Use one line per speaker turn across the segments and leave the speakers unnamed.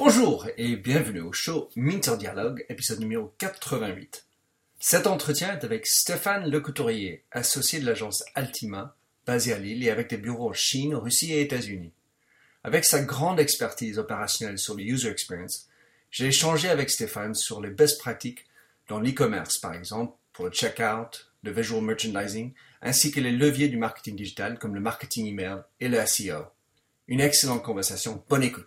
Bonjour et bienvenue au show Minter Dialogue, épisode numéro 88. Cet entretien est avec Stéphane Lecouturier, associé de l'agence Altima, basée à Lille et avec des bureaux en Chine, Russie et États-Unis. Avec sa grande expertise opérationnelle sur le user experience, j'ai échangé avec Stéphane sur les best pratiques dans l'e-commerce, par exemple, pour le checkout, le visual merchandising, ainsi que les leviers du marketing digital comme le marketing email et le SEO. Une excellente conversation, bonne écoute.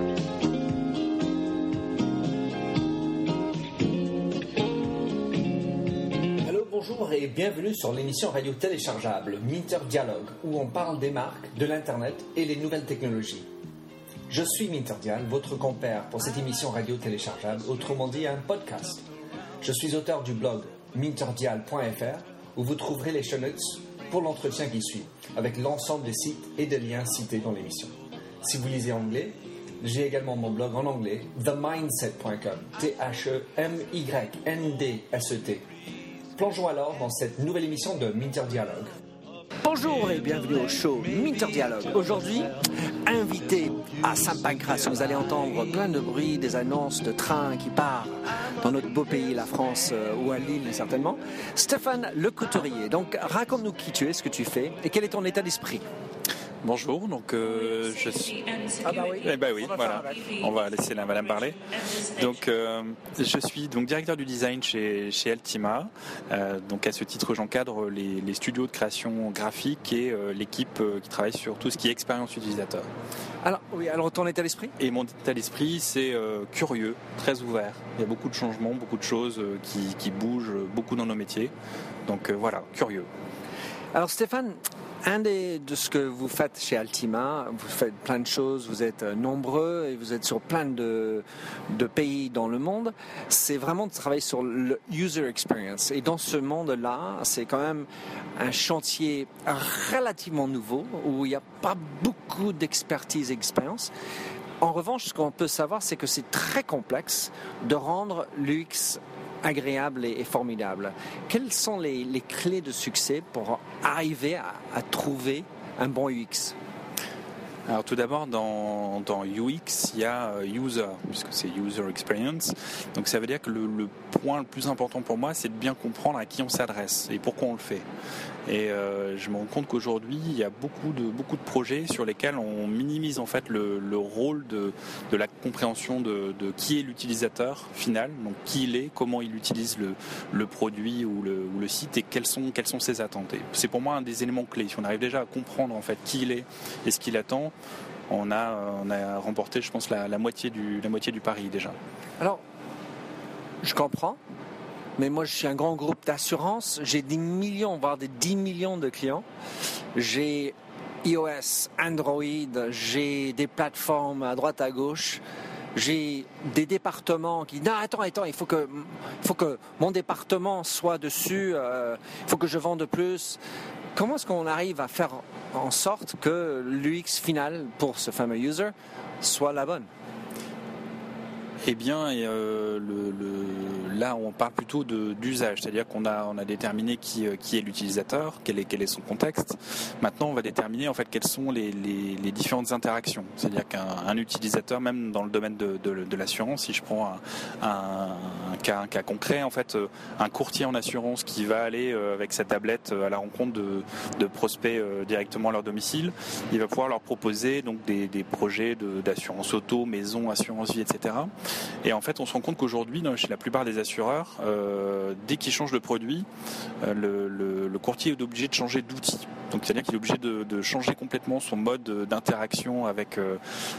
Bonjour et bienvenue sur l'émission radio téléchargeable Minter Dialogue où on parle des marques, de l'internet et les nouvelles technologies. Je suis Minter Dial, votre compère pour cette émission radio téléchargeable, autrement dit un podcast. Je suis auteur du blog minterdial.fr où vous trouverez les show notes pour l'entretien qui suit, avec l'ensemble des sites et des liens cités dans l'émission. Si vous lisez anglais, j'ai également mon blog en anglais, themindset.com, THEMYNDSET. Plongeons alors dans cette nouvelle émission de Minter Dialogue. Bonjour et bienvenue au show Minter Dialogue. Aujourd'hui, invité à Saint-Pancras. Vous allez entendre plein de bruit, des annonces de trains qui partent dans notre beau pays, la France, ou à Lille certainement. Stéphane Lecouturier. Donc raconte-nous qui tu es, ce que tu fais et quel est ton état d'esprit.
Bonjour, donc je suis...
Ah bah oui.
Eh ben oui, voilà. On va laisser la madame parler. Donc je suis donc directeur du design chez Altima. Donc à ce titre, j'encadre les studios de création graphique et l'équipe qui travaille sur tout ce qui est expérience utilisateur.
Alors ton état d'esprit ?
Et mon état d'esprit, c'est curieux, très ouvert. Il y a beaucoup de changements, beaucoup de choses qui bougent beaucoup dans nos métiers. Donc voilà, curieux.
Alors Stéphane, de ce que vous faites chez Altima, vous faites plein de choses, vous êtes nombreux et vous êtes sur plein de pays dans le monde, c'est vraiment de travailler sur le user experience. Et dans ce monde-là, c'est quand même un chantier relativement nouveau où il n'y a pas beaucoup d'expertise et d'expérience. En revanche, ce qu'on peut savoir, c'est que c'est très complexe de rendre l'UX agréable et formidable. Quelles sont les clés de succès pour arriver à trouver un bon UX ?
Alors tout d'abord, dans UX, il y a User, puisque c'est User Experience. Donc ça veut dire que le point le plus important pour moi, c'est de bien comprendre à qui on s'adresse et pourquoi on le fait. Et je me rends compte qu'aujourd'hui, il y a beaucoup de projets sur lesquels on minimise en fait le rôle de la compréhension de qui est l'utilisateur final, donc qui il est, comment il utilise le produit ou le site et quelles sont ses attentes. Et c'est pour moi un des éléments clés. Si on arrive déjà à comprendre en fait qui il est et ce qu'il attend, on a remporté, je pense, la moitié du pari déjà.
Alors, je comprends. Mais moi, je suis un grand groupe d'assurance. J'ai des millions, voire des 10 millions de clients. J'ai iOS, Android, j'ai des plateformes à droite, à gauche. J'ai des départements qui disent « Non, attends, il faut que mon département soit dessus. Il faut que je vende plus. » Comment est-ce qu'on arrive à faire en sorte que l'UX final pour ce fameux user soit la bonne ?
Eh bien, là, on parle plutôt d'usage, c'est-à-dire qu'on a déterminé qui est l'utilisateur, quel est son contexte. Maintenant, on va déterminer en fait quelles sont les différentes interactions. C'est-à-dire qu'un utilisateur, même dans le domaine de l'assurance, si je prends un cas concret, en fait, un courtier en assurance qui va aller avec sa tablette à la rencontre de prospects directement à leur domicile, il va pouvoir leur proposer donc des projets d'assurance auto, maison, assurance vie, etc. Et en fait, on se rend compte qu'aujourd'hui, chez la plupart des assureurs, dès qu'ils changent de produit, le courtier est obligé de changer d'outil. Donc, c'est-à-dire qu'il est obligé de changer complètement son mode d'interaction avec le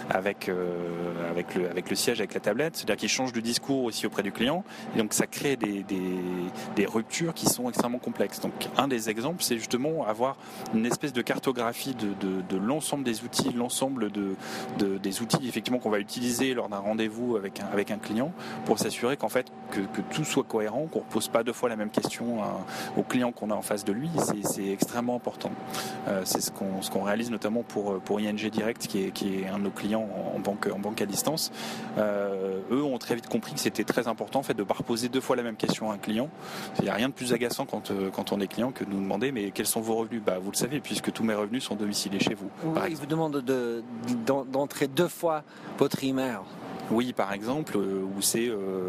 siège, avec la tablette. C'est-à-dire qu'il change de discours aussi auprès du client. Et donc, ça crée des ruptures qui sont extrêmement complexes. Donc, un des exemples, c'est justement avoir une espèce de cartographie de l'ensemble des outils, l'ensemble des outils effectivement qu'on va utiliser lors d'un rendez-vous avec un client pour s'assurer qu'en fait que tout soit cohérent, qu'on ne repose pas deux fois la même question au client qu'on a en face de lui. C'est extrêmement important. C'est ce qu'on réalise notamment pour ING Direct qui est un de nos clients en banque à distance. Eux ont très vite compris que c'était très important en fait de ne pas reposer deux fois la même question à un client. Il n'y a rien de plus agaçant quand on est client que de nous demander mais quels sont vos revenus ? Vous le savez puisque tous mes revenus sont domiciliés chez vous.
Oui, ils vous demandent d'entrer deux fois votre email.
Oui, par exemple, où c'est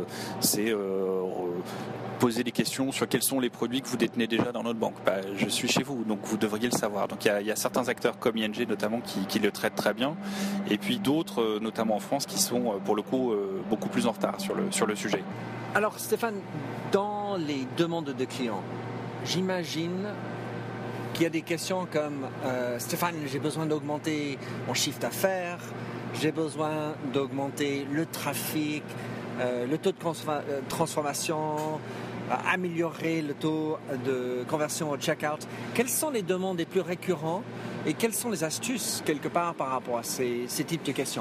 poser des questions sur quels sont les produits que vous détenez déjà dans notre banque. Je suis chez vous, donc vous devriez le savoir. Donc il y a certains acteurs comme ING notamment qui le traitent très bien, et puis d'autres, notamment en France, qui sont pour le coup beaucoup plus en retard sur le sujet.
Alors Stéphane, dans les demandes de clients, j'imagine qu'il y a des questions comme Stéphane, j'ai besoin d'augmenter mon chiffre d'affaires, j'ai besoin d'augmenter le trafic, le taux de transformation, améliorer le taux de conversion au checkout. Quelles sont les demandes les plus récurrentes et quelles sont les astuces quelque part par rapport à ces types de questions?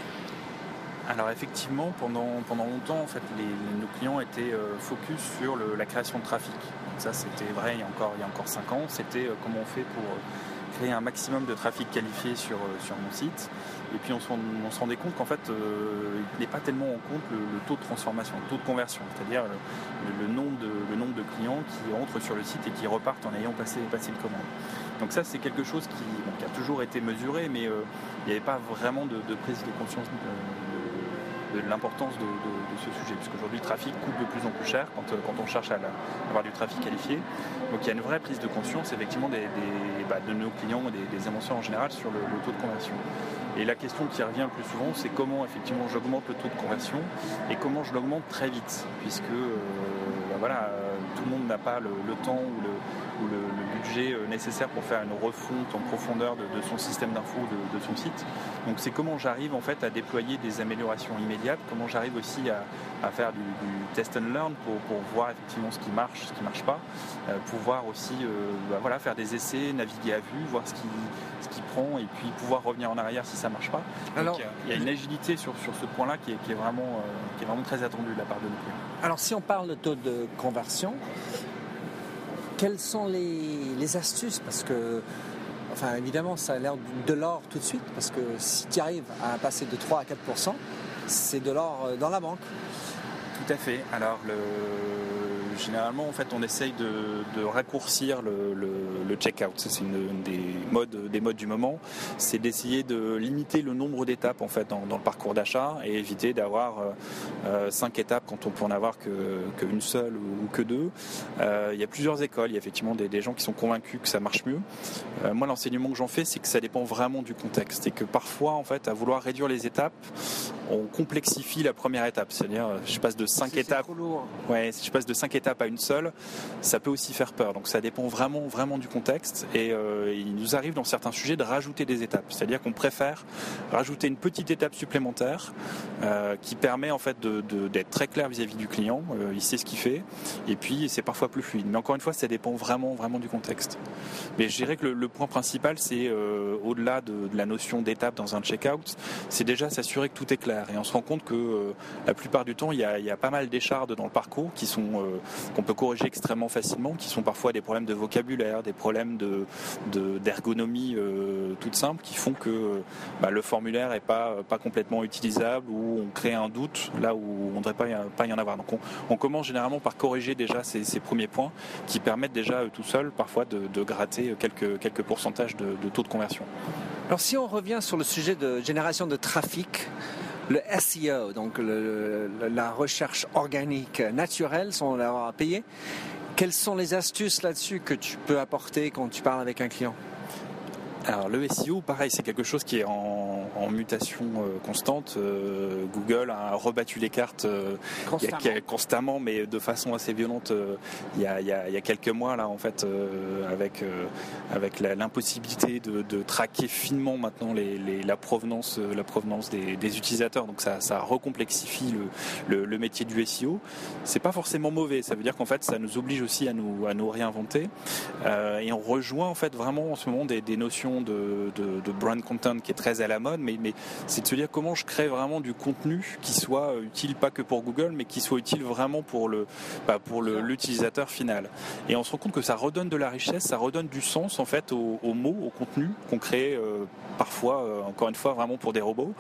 Alors effectivement, pendant longtemps, en fait, nos clients étaient focus sur la création de trafic. Donc ça, c'était vrai il y a encore 5 ans. C'était comment on fait pour créer un maximum de trafic qualifié sur mon site. Et puis on se rendait compte qu'en fait, il n'est pas tellement en compte le taux de transformation, le taux de conversion, c'est-à-dire le nombre de clients qui entrent sur le site et qui repartent en ayant passé une commande. Donc ça, c'est quelque chose qui a toujours été mesuré, mais il n'y avait pas vraiment de prise de conscience de l'importance de ce sujet, puisqu'aujourd'hui le trafic coûte de plus en plus cher quand on cherche à avoir du trafic qualifié. Donc il y a une vraie prise de conscience effectivement de nos clients et des annonceurs en général sur le taux de conversion. Et la question qui revient le plus souvent, c'est comment effectivement j'augmente le taux de conversion et comment je l'augmente très vite, puisque tout le monde n'a pas le temps ou le budget nécessaire pour faire une refonte en profondeur de son système d'info, de son site. Donc c'est comment j'arrive en fait à déployer des améliorations immédiates, comment j'arrive aussi à faire du test and learn pour voir effectivement ce qui marche pas, pouvoir aussi faire des essais, naviguer à vue, voir ce qui prend et puis pouvoir revenir en arrière si ça marche pas. Alors, donc, il y a une agilité sur ce point-là qui est vraiment très attendue de la part de nos clients.
Alors si on parle de taux de conversion, quelles sont les astuces? Parce que, évidemment, ça a l'air de l'or tout de suite, parce que si tu arrives à passer de 3 à 4%, c'est de l'or dans la banque.
Tout à fait. Alors, généralement, en fait, on essaye de raccourcir le check-out. C'est une des modes du moment. C'est d'essayer de limiter le nombre d'étapes en fait dans le parcours d'achat et éviter d'avoir 5 étapes quand on peut en avoir qu'une seule ou que 2. Il y a plusieurs écoles. Il y a effectivement des gens qui sont convaincus que ça marche mieux. Moi, l'enseignement que j'en fais, c'est que ça dépend vraiment du contexte et que parfois, en fait, à vouloir réduire les étapes, on complexifie la première étape. C'est-à-dire, je passe de 5 étapes.
C'est trop lourd.
Ouais, si je passe de 5 étapes à une seule, ça peut aussi faire peur. Donc ça dépend vraiment du contexte et il nous arrive dans certains sujets de rajouter des étapes. C'est-à-dire qu'on préfère rajouter une petite étape supplémentaire qui permet en fait d'être très clair vis-à-vis du client. Il sait ce qu'il fait et puis c'est parfois plus fluide. Mais encore une fois, ça dépend vraiment du contexte. Mais je dirais que le point principal, c'est au-delà de la notion d'étape dans un checkout, c'est déjà s'assurer que tout est clair. Et on se rend compte que la plupart du temps, il y a pas mal d'échardes dans le parcours qu'on peut corriger extrêmement facilement, qui sont parfois des problèmes de vocabulaire, des problèmes d'ergonomie toutes simples, qui font que le formulaire n'est pas complètement utilisable ou on crée un doute là où on ne devrait pas y en avoir. Donc on commence généralement par corriger déjà ces premiers points qui permettent déjà tout seuls parfois de gratter quelques pourcentages de taux de conversion.
Alors si on revient sur le sujet de génération de trafic, le SEO, donc la recherche organique naturelle, sans l'avoir à payer, quelles sont les astuces là-dessus que tu peux apporter quand tu parles avec un client?
Alors le SEO, pareil, c'est quelque chose qui est en mutation constante. Google a rebattu les cartes constamment, mais de façon assez violente il y a quelques mois là en fait, avec l'impossibilité de traquer finement maintenant la provenance des utilisateurs. Donc ça recomplexifie le métier du SEO. C'est pas forcément mauvais. Ça veut dire qu'en fait ça nous oblige aussi à nous réinventer et on rejoint en fait vraiment en ce moment des notions de brand content qui est très à la mode, mais c'est de se dire comment je crée vraiment du contenu qui soit utile pas que pour Google, mais qui soit utile vraiment pour l'utilisateur final. Et on se rend compte que ça redonne de la richesse, ça redonne du sens en fait aux mots, au contenu qu'on crée parfois, encore une fois, vraiment pour des robots.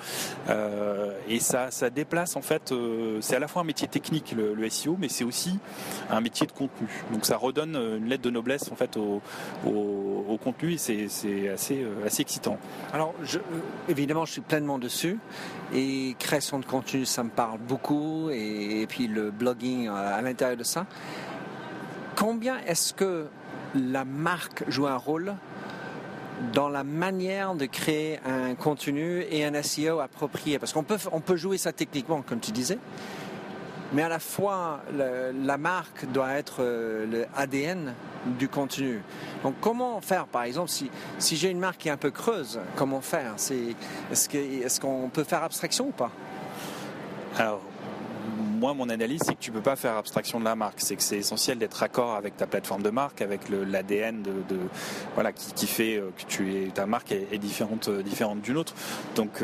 Et ça déplace en fait, c'est à la fois un métier technique le SEO, mais c'est aussi un métier de contenu. Donc ça redonne une lettre de noblesse en fait au contenu et c'est assez excitant.
Alors, évidemment, évidemment, je suis pleinement dessus. Et création de contenu, ça me parle beaucoup. Et puis le blogging à l'intérieur de ça. Combien est-ce que la marque joue un rôle dans la manière de créer un contenu et un SEO approprié? Parce qu'on peut jouer ça techniquement, comme tu disais. Mais à la fois, la marque doit être le ADN du contenu. Donc comment faire, par exemple, si j'ai une marque qui est un peu creuse, comment faire? Est-ce qu'on peut faire abstraction ou pas?
Alors, moi, mon analyse, c'est que tu ne peux pas faire abstraction de la marque. C'est que c'est essentiel d'être raccord avec ta plateforme de marque, avec l'ADN voilà, qui fait que ta marque est différente d'une autre. Donc,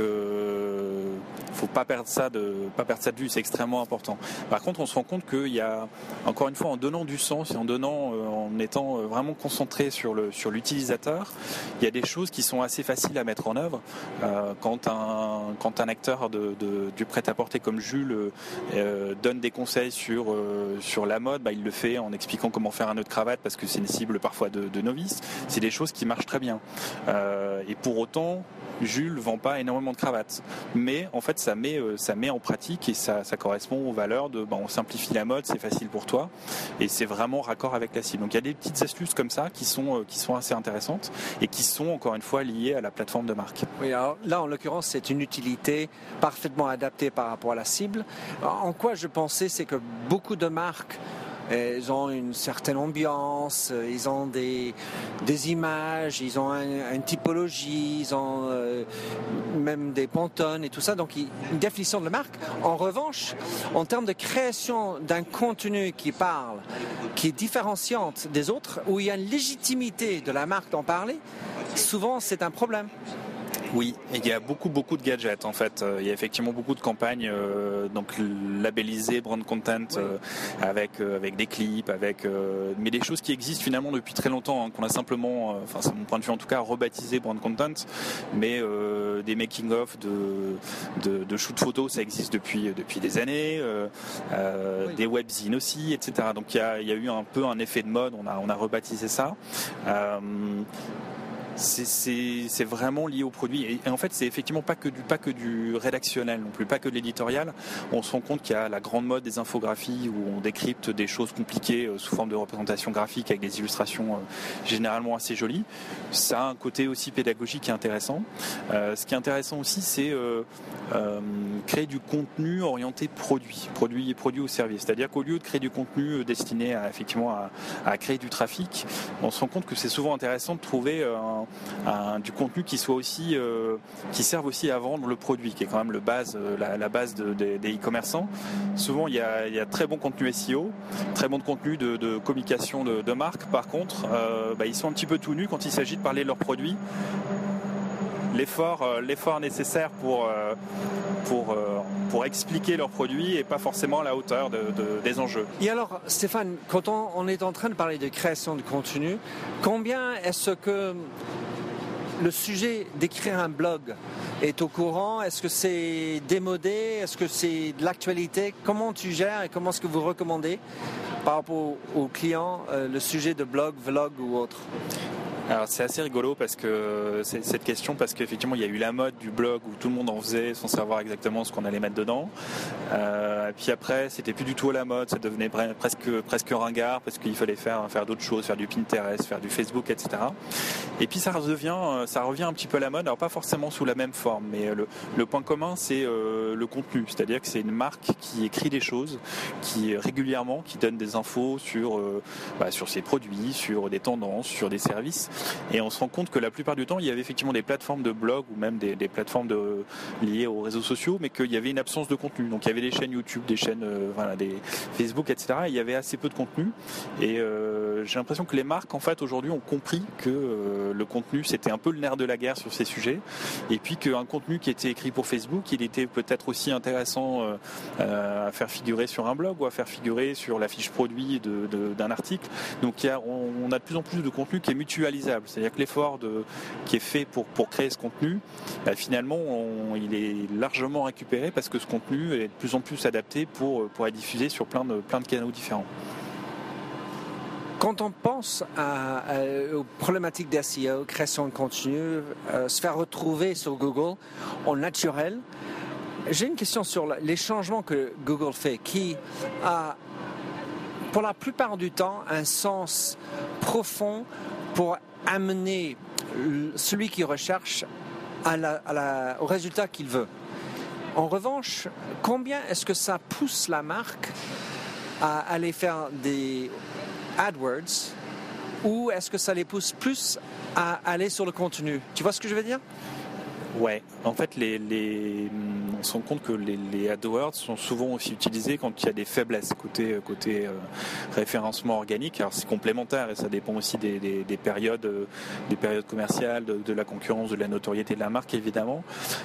faut pas perdre ça de vue. C'est extrêmement important. Par contre, on se rend compte qu'il y a, encore une fois, en donnant du sens et en étant vraiment concentré sur l'utilisateur, il y a des choses qui sont assez faciles à mettre en œuvre. Quand un acteur du prêt-à-porter comme Jules donne des conseils sur la mode, il le fait en expliquant comment faire un nœud de cravate parce que c'est une cible parfois de novices. C'est des choses qui marchent très bien. Et pour autant, Jules vend pas énormément de cravates, mais en fait ça met en pratique et ça correspond aux valeurs de on simplifie la mode, c'est facile pour toi et c'est vraiment raccord avec la cible. Donc il y a des petites astuces comme ça qui sont assez intéressantes et qui sont encore une fois liées à la plateforme de marque.
Oui, alors là en l'occurrence c'est une utilité parfaitement adaptée par rapport à la cible. En quoi je pensais, c'est que beaucoup de marques, ils ont une certaine ambiance, ils ont des images, ils ont une typologie, ils ont même des pantones et tout ça, donc une définition de la marque. En revanche, en termes de création d'un contenu qui parle, qui est différenciante des autres, où il y a une légitimité de la marque d'en parler, souvent c'est un problème.
Oui, et il y a beaucoup de gadgets en fait. Il y a effectivement beaucoup de campagnes donc labellisées brand content avec des clips, mais des choses qui existent finalement depuis très longtemps, qu'on a simplement, c'est mon point de vue en tout cas, rebaptisé brand content, mais des making of de shoot photos, ça existe depuis des années, des webzines aussi, etc. Donc il y a eu un peu un effet de mode. On a rebaptisé ça. C'est vraiment lié au produit et en fait c'est effectivement pas que du rédactionnel non plus, pas que de l'éditorial. On se rend compte qu'il y a la grande mode des infographies où on décrypte des choses compliquées sous forme de représentation graphique avec des illustrations généralement assez jolies. Ça a un côté aussi pédagogique qui est intéressant. Ce qui est intéressant aussi, c'est créer du contenu orienté produit ou service. C'est-à-dire qu'au lieu de créer du contenu destiné à créer du trafic, on se rend compte que c'est souvent intéressant de trouver du contenu qui soit aussi qui serve aussi à vendre le produit, qui est quand même la base des e-commerçants. Souvent il y a très bon contenu SEO, très bon contenu de communication de marque. Par contre ils sont un petit peu tout nus quand il s'agit de parler de leurs produits. L'effort nécessaire pour expliquer leurs produits et pas forcément à la hauteur des enjeux.
Et alors Stéphane, quand on est en train de parler de création de contenu, combien est-ce que le sujet d'écrire un blog est au courant? Est-ce que c'est démodé? Est-ce que c'est de l'actualité? Comment tu gères et comment est-ce que vous recommandez par rapport aux clients le sujet de blog, vlog ou autre?
Alors c'est assez rigolo parce que cette question, parce qu'effectivement il y a eu la mode du blog où tout le monde en faisait sans savoir exactement ce qu'on allait mettre dedans. Et puis après c'était plus du tout à la mode, ça devenait presque ringard parce qu'il fallait faire d'autres choses, faire du Pinterest, faire du Facebook, etc. Et puis ça revient un petit peu à la mode, alors pas forcément sous la même forme, mais le point commun c'est le contenu, c'est-à-dire que c'est une marque qui écrit des choses, qui régulièrement qui donne des infos sur ses produits, sur des tendances, sur des services. Et on se rend compte que la plupart du temps, il y avait effectivement des plateformes de blog ou même des plateformes liées aux réseaux sociaux, mais qu'il y avait une absence de contenu. Donc il y avait des chaînes YouTube, des chaînes des Facebook, etc. Et il y avait assez peu de contenu. Et j'ai l'impression que les marques, en fait, aujourd'hui, ont compris que le contenu, c'était un peu le nerf de la guerre sur ces sujets. Et puis qu'un contenu qui était écrit pour Facebook, il était peut-être aussi intéressant à faire figurer sur un blog ou à faire figurer sur la fiche produit d'un article. Donc on a de plus en plus de contenu qui est mutualisé. C'est-à-dire que l'effort qui est fait pour créer ce contenu, finalement, il est largement récupéré parce que ce contenu est de plus en plus adapté pour être diffusé sur plein de canaux différents.
Quand on pense aux problématiques d'SEO, création de contenu, se faire retrouver sur Google en naturel, j'ai une question sur les changements que Google fait, qui a, pour la plupart du temps, un sens profond pour amener celui qui recherche au résultat qu'il veut. En revanche, combien est-ce que ça pousse la marque à aller faire des AdWords, ou est-ce que ça les pousse plus à aller sur le contenu? Tu vois ce que je veux dire?
Ouais, en fait, on se rend compte que les AdWords sont souvent aussi utilisés quand il y a des faiblesses côté référencement organique. Alors c'est complémentaire et ça dépend aussi des périodes commerciales, de la concurrence, de la notoriété de la marque évidemment.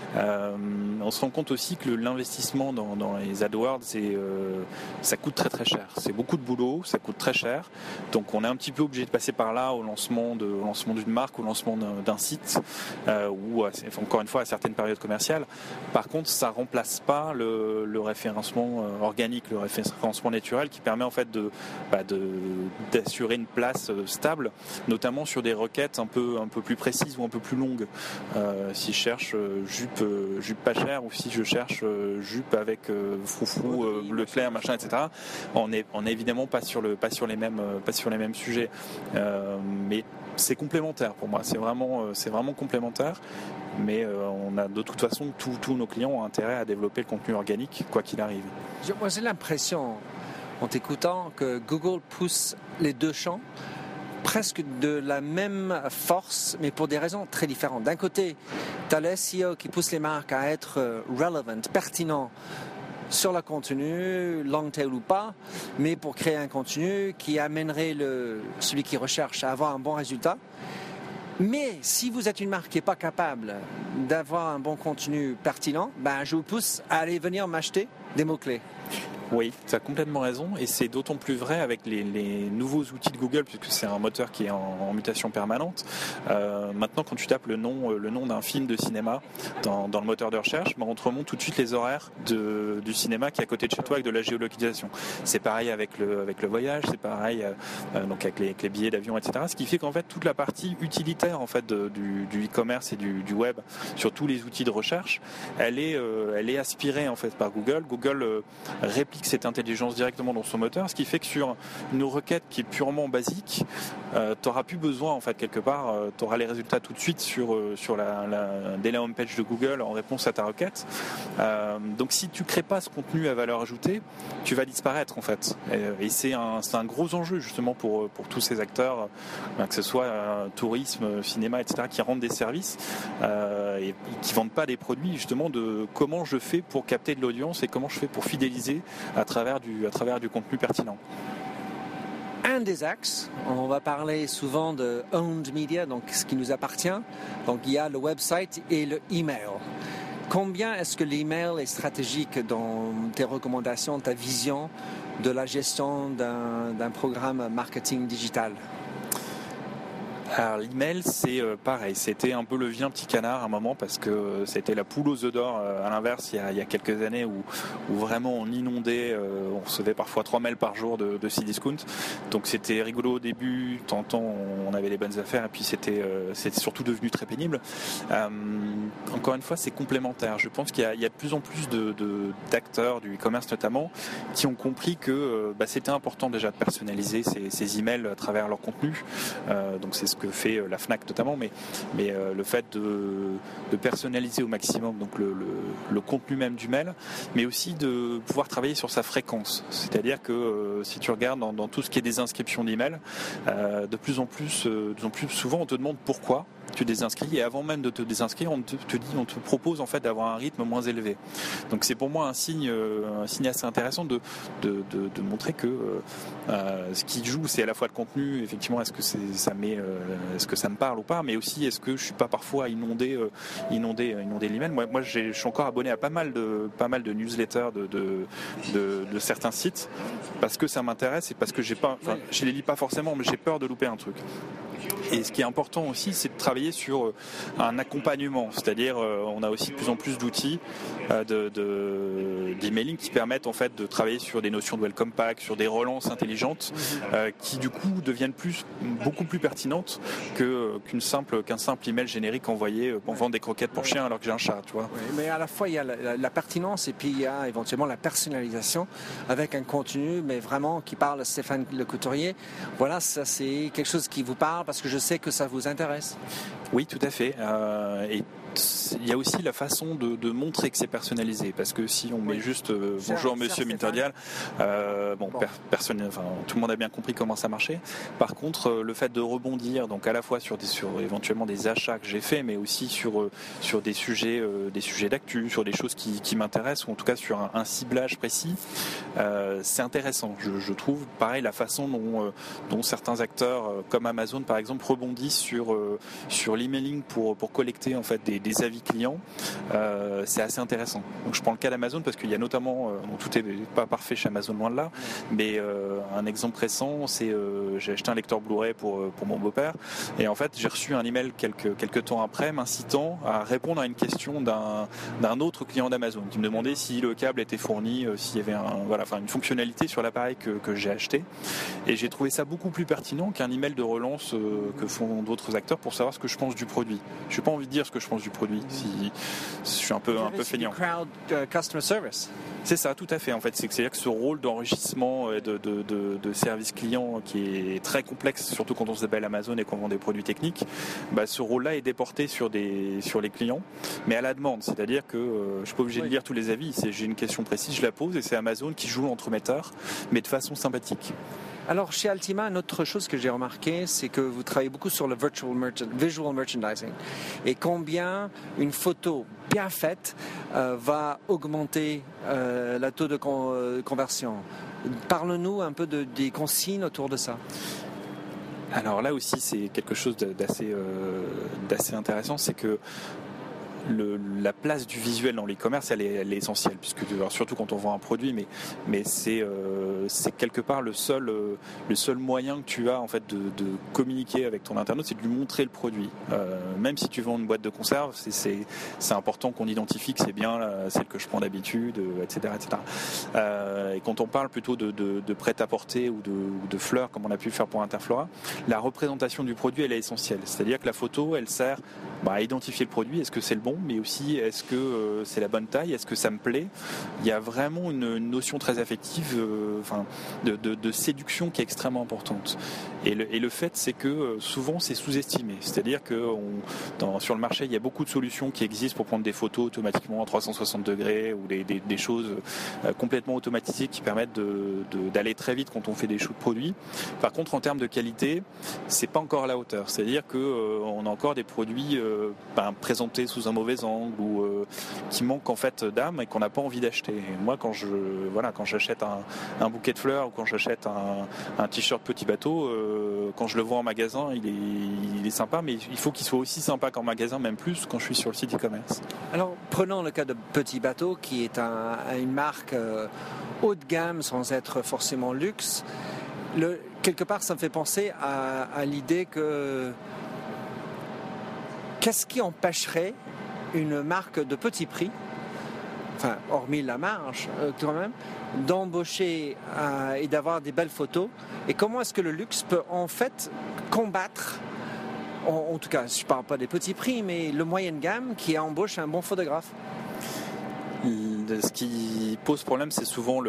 On se rend compte aussi que l'investissement dans les AdWords, ça coûte très très cher. C'est beaucoup de boulot, ça coûte très cher. Donc on est un petit peu obligé de passer par là au lancement d'une marque, au lancement d'un site, ou encore une fois à certaines périodes commerciales. Par contre, ça remplace pas le référencement organique, le référencement naturel qui permet en fait d'assurer une place stable, notamment sur des requêtes un peu plus précises ou un peu plus longues. Si je cherche jupe pas chère, ou si je cherche jupe avec froufrou, bleu clair, machin, etc. On n'est évidemment pas sur les mêmes sujets. Mais c'est complémentaire pour moi. C'est vraiment complémentaire. Mais on a de toute façon, tous nos clients ont intérêt à développer le contenu organique, quoi qu'il arrive.
Moi, j'ai l'impression, en t'écoutant, que Google pousse les deux champs presque de la même force, mais pour des raisons très différentes. D'un côté, tu as le SEO qui pousse les marques à être relevant, pertinent sur le contenu, long tail ou pas, mais pour créer un contenu qui amènerait celui qui recherche à avoir un bon résultat. Mais si vous êtes une marque qui n'est pas capable d'avoir un bon contenu pertinent, je vous pousse à aller venir m'acheter des mots-clés.
Oui, tu as complètement raison, et c'est d'autant plus vrai avec les nouveaux outils de Google, puisque c'est un moteur qui est en mutation permanente. Maintenant, quand tu tapes le nom d'un film de cinéma dans le moteur de recherche, on te remonte tout de suite les horaires du cinéma qui est à côté de chez toi avec de la géolocalisation. C'est pareil avec le voyage, c'est pareil donc avec les billets d'avion, etc. Ce qui fait qu'en fait toute la partie utilitaire en fait du e-commerce et du web sur tous les outils de recherche, elle est aspirée en fait par Google. Google réplique cette intelligence directement dans son moteur, ce qui fait que sur une requête qui est purement basique, tu n'auras plus besoin en fait quelque part, tu auras les résultats tout de suite dès la homepage de Google en réponse à ta requête. Donc si tu crées pas ce contenu à valeur ajoutée, tu vas disparaître en fait. Et c'est un gros enjeu justement pour tous ces acteurs, que ce soit tourisme, cinéma, etc., qui rendent des services et qui vendent pas des produits, justement de comment je fais pour capter de l'audience et comment je fais pour fidéliser à travers du contenu pertinent.
Un des axes, on va parler souvent de owned media, donc ce qui nous appartient. Donc il y a le website et le email. Combien est-ce que l'email est stratégique dans tes recommandations, ta vision de la gestion d'un programme marketing digital?
Alors l'email, c'est pareil, c'était un peu le vilain petit canard à un moment, parce que c'était la poule aux œufs d'or à l'inverse il y a quelques années où vraiment on inondait, on recevait parfois 3 mails par jour de Cdiscount. Donc c'était rigolo au début, de temps en temps on avait les bonnes affaires, et puis c'était surtout devenu très pénible. Encore une fois, c'est complémentaire. Je pense qu'il y a de plus en plus d'acteurs du e-commerce notamment qui ont compris que c'était important déjà de personnaliser ces emails à travers leur contenu. Donc c'est ce que fait la Fnac notamment, mais le fait de personnaliser au maximum donc le contenu même du mail, mais aussi de pouvoir travailler sur sa fréquence. C'est-à-dire que si tu regardes dans tout ce qui est des inscriptions d'email, de plus en plus souvent on te demande pourquoi tu désinscris, et avant même de te désinscrire, on te propose en fait d'avoir un rythme moins élevé. Donc c'est pour moi un signe assez intéressant de montrer que ce qui joue, c'est à la fois le contenu, effectivement, est-ce que ça me parle ou pas, mais aussi est-ce que je suis pas parfois inondé l'email. Moi je suis encore abonné à pas mal de newsletters de certains sites, parce que ça m'intéresse et parce que je les lis pas forcément, mais j'ai peur de louper un truc. Et ce qui est important aussi, c'est de travailler sur un accompagnement, c'est-à-dire on a aussi de plus en plus d'outils d'emailing qui permettent en fait de travailler sur des notions de welcome pack, sur des relances intelligentes qui du coup deviennent beaucoup plus pertinentes qu'un simple email générique envoyé pour vendre des croquettes pour chiens alors que j'ai un chat, tu vois.
Oui, mais à la fois il y a la pertinence et puis il y a éventuellement la personnalisation avec un contenu mais vraiment qui parle à Stéphane Le Couturier. Voilà, ça c'est quelque chose qui vous parle parce que je sais que ça vous intéresse.
Oui, tout à fait. Et il y a aussi la façon de montrer que c'est personnalisé, parce que si on met juste bonjour Monsieur Minterdial, personne, enfin tout le monde a bien compris comment ça marchait. Par contre, le fait de rebondir, donc à la fois sur éventuellement des achats que j'ai faits, mais aussi sur des sujets d'actu, sur des choses qui m'intéressent, ou en tout cas sur un ciblage précis, c'est intéressant. Je trouve pareil la façon dont certains acteurs comme Amazon par exemple rebondissent sur l'emailing pour collecter en fait des avis clients, c'est assez intéressant. Donc je prends le cas d'Amazon parce qu'il y a notamment, tout n'est pas parfait chez Amazon loin de là, mais un exemple récent, c'est j'ai acheté un lecteur Blu-ray pour mon beau-père et en fait j'ai reçu un email quelques temps après m'incitant à répondre à une question d'un autre client d'Amazon qui me demandait si le câble était fourni, s'il y avait une fonctionnalité sur l'appareil que j'ai acheté, et j'ai trouvé ça beaucoup plus pertinent qu'un email de relance que font d'autres acteurs pour savoir ce que je pense du produit. Je n'ai pas envie de dire ce que je pense du produit, si je suis un peu feignant.
Crowd customer service.
C'est ça, tout à fait. En fait, c'est-à-dire que ce rôle d'enrichissement et de service client qui est très complexe, surtout quand on s'appelle Amazon et qu'on vend des produits techniques, ce rôle-là est déporté sur les clients, mais à la demande. C'est-à-dire que je suis pas obligé de lire tous les avis. J'ai une question précise, je la pose et c'est Amazon qui joue l'entremetteur, mais de façon sympathique.
Alors chez Altima, une autre chose que j'ai remarqué, c'est que vous travaillez beaucoup sur le visual merchandising et combien une photo bien faite va augmenter le taux de conversion. Parle-nous un peu des consignes autour de ça.
Alors là aussi, c'est quelque chose d'assez intéressant, c'est que la place du visuel dans l'e-commerce elle est essentielle, puisque surtout quand on vend un produit, mais c'est quelque part le seul moyen que tu as en fait de communiquer avec ton internaute, c'est de lui montrer le produit. Même si tu vends une boîte de conserve, c'est important qu'on identifie que c'est bien celle que je prends d'habitude, etc. Et quand on parle plutôt de prêt-à-porter ou de fleurs comme on a pu le faire pour Interflora, la représentation du produit elle est essentielle. C'est-à-dire que la photo elle sert à identifier le produit, est-ce que c'est le bon, mais aussi est-ce que c'est la bonne taille, est-ce que ça me plaît. Il y a vraiment une notion très affective, de séduction qui est extrêmement importante. Et le fait c'est que souvent c'est sous-estimé, c'est-à-dire que sur le marché il y a beaucoup de solutions qui existent pour prendre des photos automatiquement à 360 degrés ou des choses complètement automatisées qui permettent d'aller très vite quand on fait des shoots produits. Par contre en termes de qualité c'est pas encore à la hauteur, c'est-à-dire que on a encore des produits présentés sous un mauvais angle ou qui manquent en fait d'âme et qu'on n'a pas envie d'acheter. Et moi quand j'achète un bouquet de fleurs ou quand j'achète un t-shirt Petit Bateau, quand je le vois en magasin il est sympa, mais il faut qu'il soit aussi sympa qu'en magasin, même plus quand je suis sur le site e-commerce.
Alors prenons le cas de Petit Bateau qui est une marque haut de gamme sans être forcément luxe. Quelque part ça me fait penser à l'idée que qu'est-ce qui empêcherait une marque de petit prix, enfin hormis la marge quand même, d'embaucher et d'avoir des belles photos, et comment est-ce que le luxe peut en fait combattre, en tout cas je ne parle pas des petits prix, mais le moyenne gamme qui embauche un bon photographe?
Ce qui pose problème c'est souvent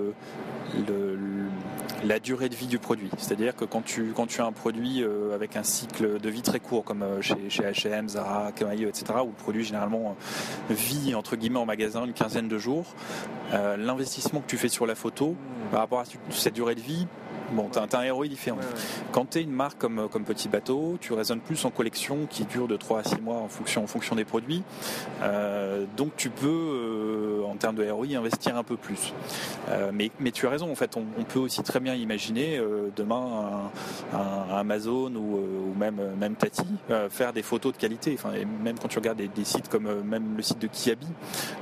la durée de vie du produit. C'est-à-dire que quand tu as un produit avec un cycle de vie très court, comme chez H&M, Zara, Camaïeu, etc., où le produit généralement vit entre guillemets en magasin une quinzaine de jours, l'investissement que tu fais sur la photo par rapport à cette durée de vie, t'as un ROI différent. Ouais. Quand tu es une marque comme Petit Bateau, tu raisonnes plus en collection qui dure de 3 à 6 mois en fonction des produits. Donc tu peux, en termes de ROI, investir un peu plus. Mais tu as raison, en fait, on peut aussi très bien imaginer demain un Amazon ou même Tati faire des photos de qualité. Enfin, et même quand tu regardes des sites comme même le site de Kiabi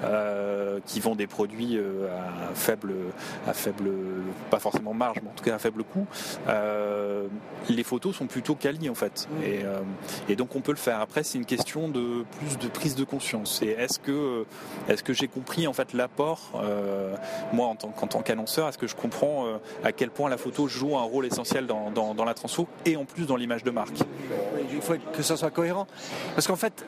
qui vend des produits à faible, pas forcément marge, mais en tout cas à faible faible coût, les photos sont plutôt quali en fait. Et donc on peut le faire. Après, c'est une question de plus de prise de conscience. Et est-ce que j'ai compris en fait l'apport, moi en tant qu'annonceur, est-ce que je comprends à quel point la photo joue un rôle essentiel dans la transfo et en plus dans l'image de marque.
Il faut que ça soit cohérent. Parce qu'en fait,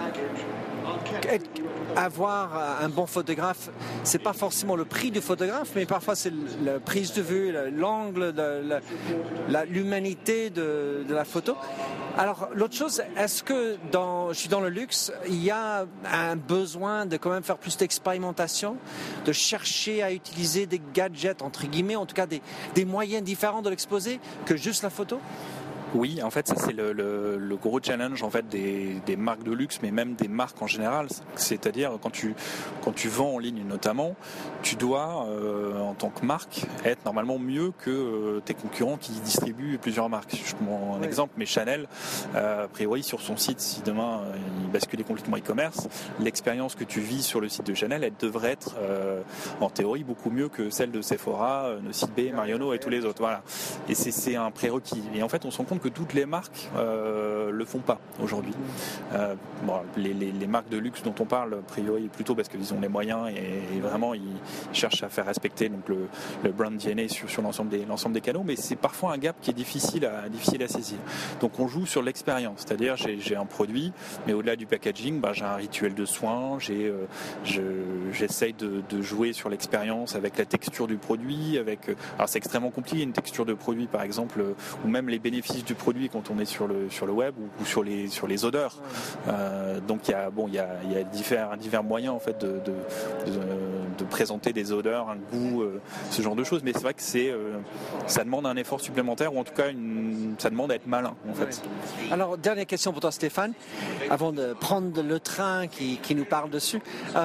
avoir un bon photographe, c'est pas forcément le prix du photographe, mais parfois c'est la prise de vue, l'angle, l'humanité de la photo. Alors l'autre chose, est-ce que je suis dans le luxe, il y a un besoin de quand même faire plus d'expérimentation, de chercher à utiliser des gadgets entre guillemets, en tout cas des moyens différents de l'exposer que juste la photo?
Oui, en fait, ça c'est le gros challenge en fait des marques de luxe, mais même des marques en général. C'est-à-dire quand tu vends en ligne notamment, tu dois en tant que marque être normalement mieux que tes concurrents qui distribuent plusieurs marques. Je prends un exemple, mais Chanel, a priori sur son site, si demain il basculait complètement e-commerce, l'expérience que tu vis sur le site de Chanel, elle devrait être en théorie beaucoup mieux que celle de Sephora, Nocibé, Marionneau et tous les autres. Voilà. Et c'est un prérequis. Et en fait, on se rend compte que toutes les marques le font pas aujourd'hui. Les marques de luxe dont on parle, a priori plutôt parce qu'ils ont les moyens et vraiment ils cherchent à faire respecter donc le brand DNA sur l'ensemble des canaux, mais c'est parfois un gap qui est difficile à saisir. Donc on joue sur l'expérience, c'est-à-dire j'ai un produit, mais au-delà du packaging, j'ai un rituel de soins, j'essaye de jouer sur l'expérience avec la texture du produit, alors c'est extrêmement compliqué une texture de produit par exemple, ou même les bénéfices du produit quand on est sur le web ou sur les odeurs. Donc il y a divers moyens en fait de présenter des odeurs, un goût, ce genre de choses. Mais c'est vrai que ça demande un effort supplémentaire, ou en tout cas ça demande à être malin en fait.
Alors dernière question pour toi Stéphane, avant de prendre le train qui nous parle dessus.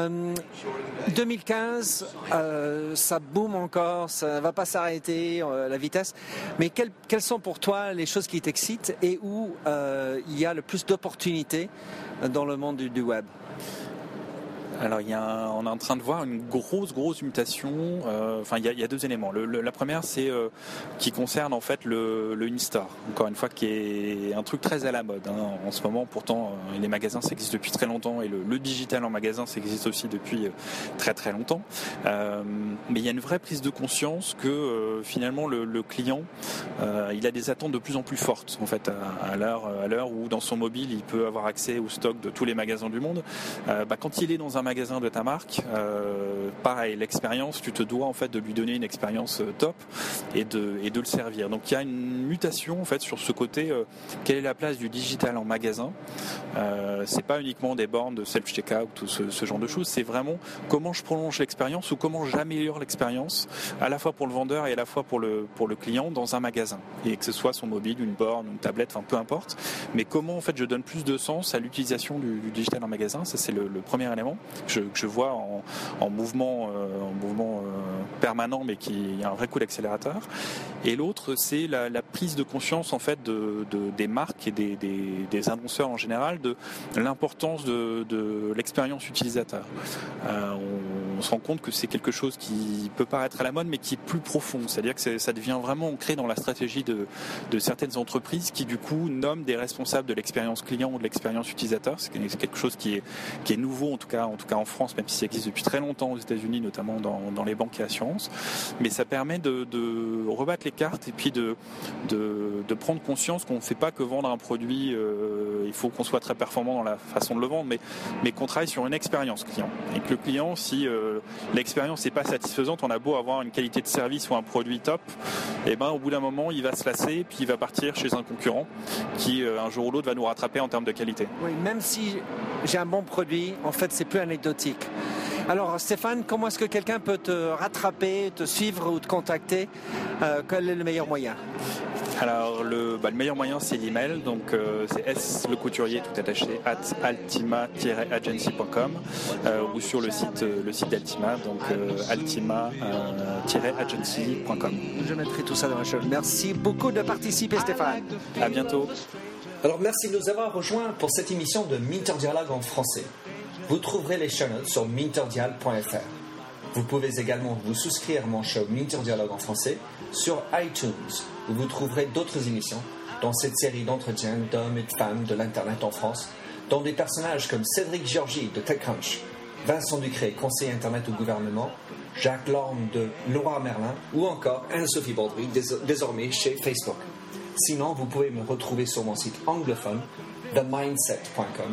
2015, ça boom encore, ça va pas s'arrêter la vitesse. Mais quelles sont pour toi les choses qui t'excitent et où il y a le plus d'opportunités dans le monde du web?
Alors on est en train de voir une grosse mutation. Il y a deux éléments. La première, c'est qui concerne en fait le in-store. Encore une fois, qui est un truc très à la mode en ce moment. Pourtant, les magasins ça existe depuis très longtemps et le digital en magasin ça existe aussi depuis très très longtemps. Mais il y a une vraie prise de conscience que finalement le client, il a des attentes de plus en plus fortes en fait à l'heure où dans son mobile il peut avoir accès au stock de tous les magasins du monde. Quand il est dans un magasin de ta marque, pareil, l'expérience, tu te dois en fait de lui donner une expérience top et de le servir. Donc il y a une mutation en fait sur ce côté. Quelle est la place du digital en magasin? C'est pas uniquement des bornes de self-checkout ou ce genre de choses. C'est vraiment comment je prolonge l'expérience ou comment j'améliore l'expérience à la fois pour le vendeur et à la fois pour le client dans un magasin. Et que ce soit son mobile, une borne, une tablette, peu importe. Mais comment en fait je donne plus de sens à l'utilisation du digital en magasin? Ça c'est le premier élément que je vois en mouvement permanent, mais qui a un vrai coup d'accélérateur. Et l'autre, c'est la prise de conscience en fait des marques et des annonceurs en général de l'importance de l'expérience utilisateur. On se rend compte que c'est quelque chose qui peut paraître à la mode, mais qui est plus profond. C'est-à-dire que ça devient vraiment ancré dans la stratégie de certaines entreprises qui du coup nomment des responsables de l'expérience client ou de l'expérience utilisateur. C'est quelque chose qui est nouveau en tout cas en France, même si ça existe depuis très longtemps aux États-Unis, notamment dans les banques et assurances. Mais ça permet de rebattre les cartes et puis de prendre conscience qu'on ne fait pas que vendre un produit. Il faut qu'on soit très performant dans la façon de le vendre, mais qu'on travaille sur une expérience client. Et que le client, si l'expérience n'est pas satisfaisante, on a beau avoir une qualité de service ou un produit top, au bout d'un moment, il va se lasser, puis il va partir chez un concurrent qui, un jour ou l'autre, va nous rattraper en termes de qualité.
Oui, même si j'ai un bon produit, en fait, c'est plus anecdotique. Alors Stéphane, comment est-ce que quelqu'un peut te rattraper, te suivre ou te contacter? Quel est le meilleur moyen?
Alors le meilleur moyen c'est l'email, donc c'est lecouturier tout attaché @altima-agency.com ou sur le site d'Altima, donc altima-agency.com.
Je mettrai tout ça dans la show. Merci beaucoup de participer Stéphane.
À bientôt.
Alors merci de nous avoir rejoints pour cette émission de Minter Dialogue en français. Vous trouverez les show notes sur minterdial.fr. Vous pouvez également vous souscrire à mon show Minute Dialogue en français sur iTunes, où vous trouverez d'autres émissions dans cette série d'entretiens d'hommes et de femmes de l'Internet en France, dont des personnages comme Cédric Georgie de TechCrunch, Vincent Ducré, conseiller Internet au gouvernement, Jacques Lorme de Leroy Merlin ou encore Anne-Sophie Baudry, désormais chez Facebook. Sinon, vous pouvez me retrouver sur mon site anglophone themindset.com,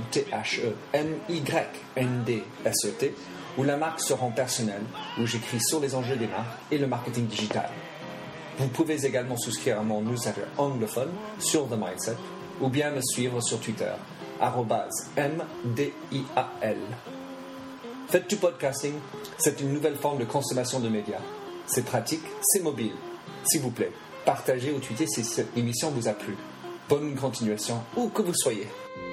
THEMYNDSET, où la marque se rend personnelle, où j'écris sur les enjeux des marques et le marketing digital. Vous pouvez également souscrire à mon newsletter anglophone sur The Mindset ou bien me suivre sur Twitter, @MDIAL. Faites du podcasting, c'est une nouvelle forme de consommation de médias. C'est pratique, c'est mobile. S'il vous plaît, partagez ou tweetez si cette émission vous a plu. Bonne continuation, où que vous soyez.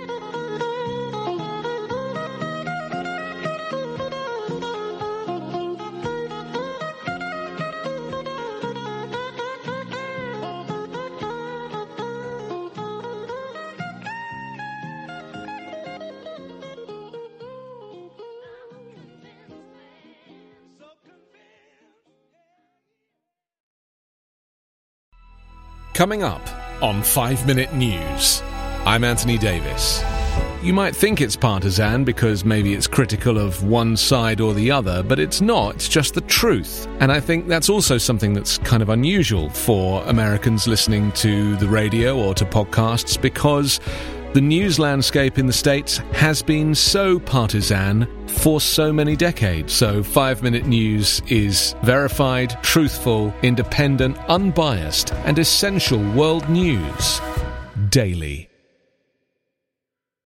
Coming up on 5 Minute News, I'm Anthony Davis. You might think it's partisan because maybe it's critical of one side or the other, but it's not. It's just the truth. And I think that's also something that's kind of unusual for Americans listening to the radio or to podcasts, because the news landscape in the States has been so partisan for so many decades. So 5 Minute News is verified, truthful, independent, unbiased, and essential world news daily.